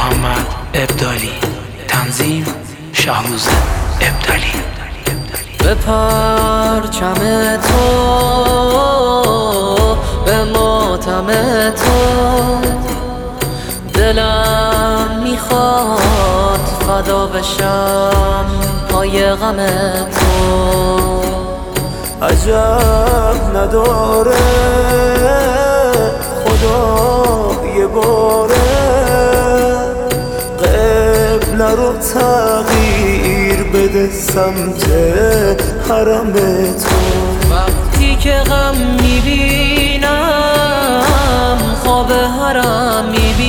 محمد ابدالی. تنظیم شهروز ابدالی. به پرچم تو، به ماتم تو، دلم میخواد فدا بشم پای غم تو. عجب نداره خدا یه باره قبله رو تغییر بده سمت حرم تو. وقتی که غم میبینم خواب حرم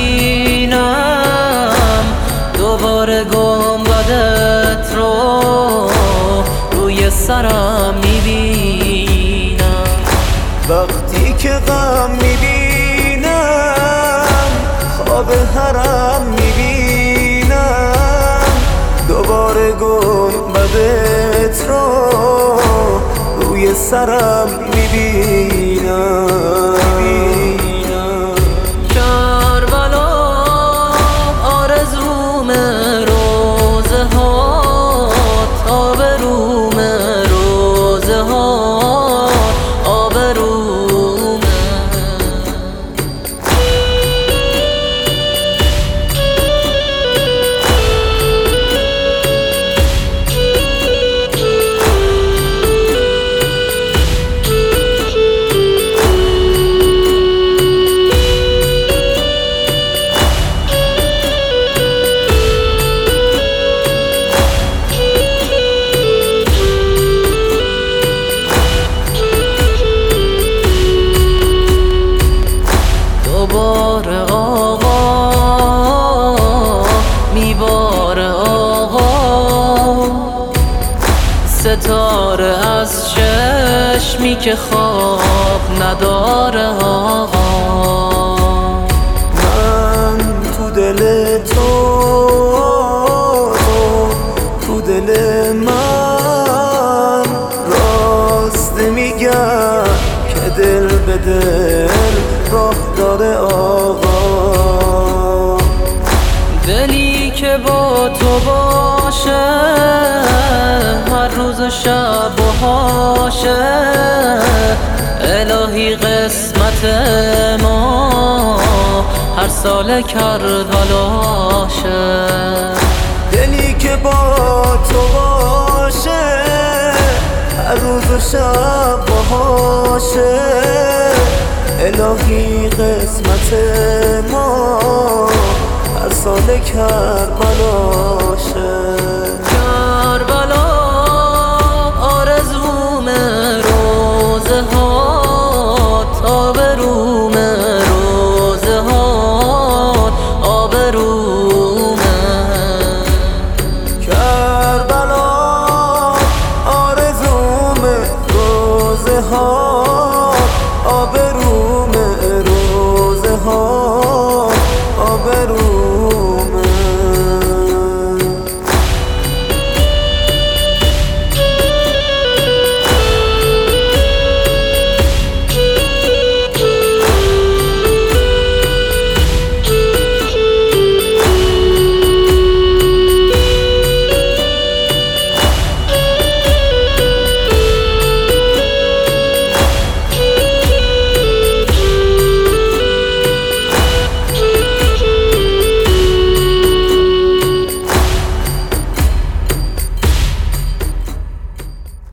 میبینم، دوباره گنبدت رو روی سرم میبینم. وقتی که غم میبینم خواب حرم میبینم، دوباره گنبدت رو روی سرم میبینم. کربلا آرزوم روزه ها، آبروم روزه ها، آبروم. دوباره آقا میباره آقا، ستاره از چشمی که خواب نداره آقا. من تو دل تو، تو دل من راست میگم که دل به دل راه داره آقا. دلی که با تو باشه هر روز و شب و هاشه، الهی قسمت ما هر سال کربلاشه. دلی که با تو باشه هر روز و شب باشه، الهی قسمت ما هر سال کربلاشه.